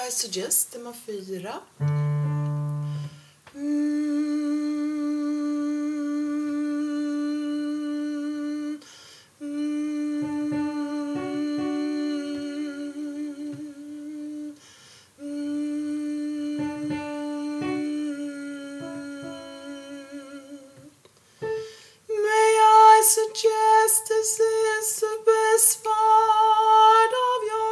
I suggest tema 4. May I suggest this is the best part of your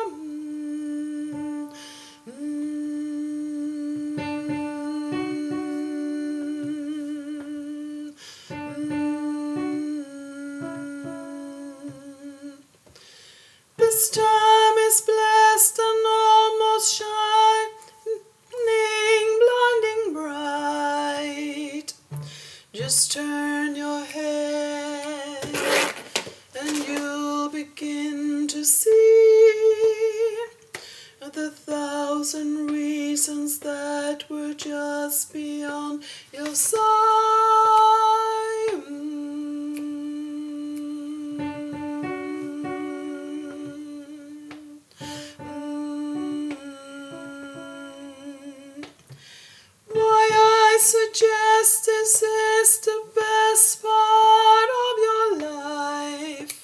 This time is blessed and almost shining, blinding bright. Just turn your head and you'll begin to see the 1,000 reasons that were just beyond your sight. Why I suggest this is the best part of your life.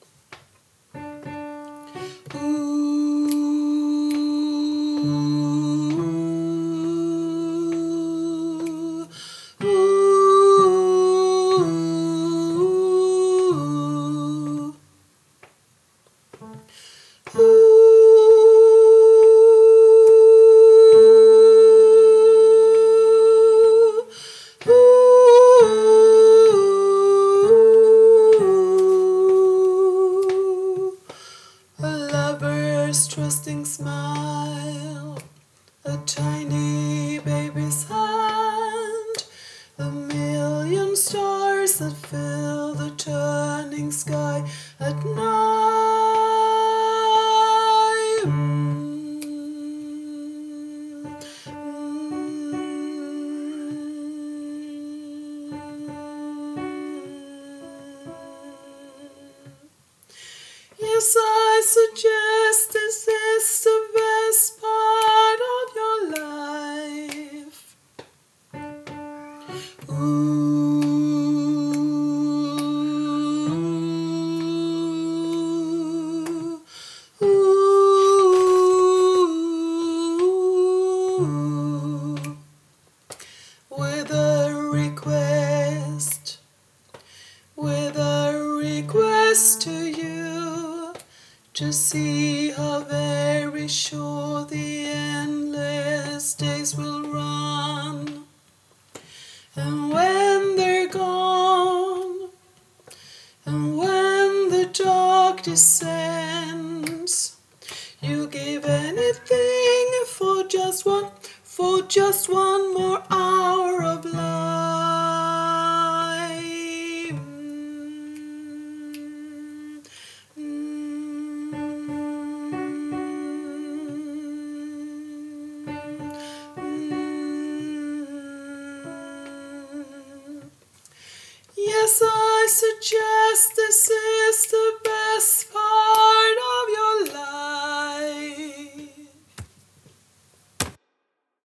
A lover's trusting smile, a tiny baby's hand, a million stars that fill the turning sky at night. Yes, I suggest this is the best part of your life. With a request to you, to see how very short the endless days will run. And when they're gone, and when the dark descends, you give anything for just one more hour of life. Yes, I suggest this is the